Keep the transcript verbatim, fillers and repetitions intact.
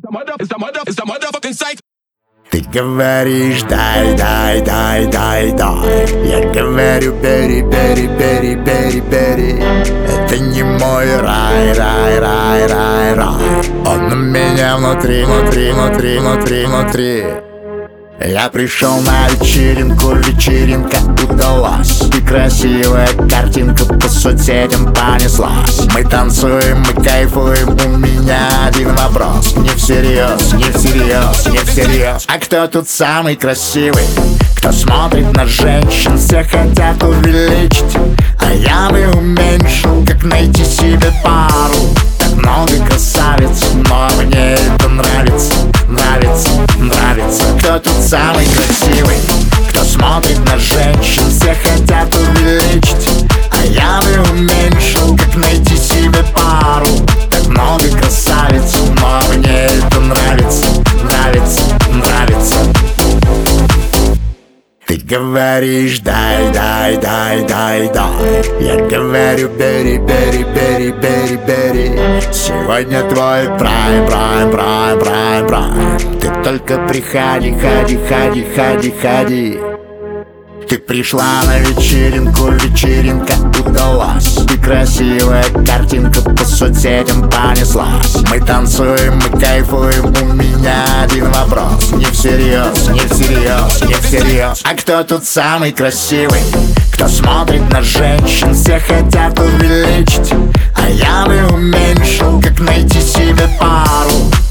Ты говоришь, дай, дай, дай, дай, дай. Я говорю, бери, бери, бери, бери, бери. Это не мой рай, рай, рай, рай, рай. Он у меня внутри, внутри, внутри, внутри, внутри. Я пришел на вечеринку, вечеринка удалась. Ты красивая картинка по соцсетям понеслась. Мы танцуем, мы кайфуем, у меня один вопрос. Не всерьез, не всерьез, не всерьез. А кто тут самый красивый? Кто смотрит на женщин, все хотят увеличить. А я бы уменьшил, как найти себе пару. Так много красавиц, но мне это нравится. Нравится, нравится. Кто тут самый красивый? Кто смотрит на женщин, все хотят увеличить. А я бы уменьшил, как найти себе пару. Так много красавиц, но мне это нравится. Нравится, нравится. Ты говоришь, дай, дай, дай, дай, дай. Я говорю, бери, бери, бери, бери, бери. Сегодня твой прайм, прайм, прайм, прайм, прайм. Ты только приходи, ходи, ходи, ходи, ходи. Ты пришла на вечеринку, вечеринка удалась. Ты красивая картинка по соцсетям понеслась. Мы танцуем, мы кайфуем, у меня один вопрос. Не всерьез, не всерьез, не всерьез. А кто тут самый красивый? Кто смотрит на женщин, все хотят увеличить. А я бы уменьшил, как найти себе пару.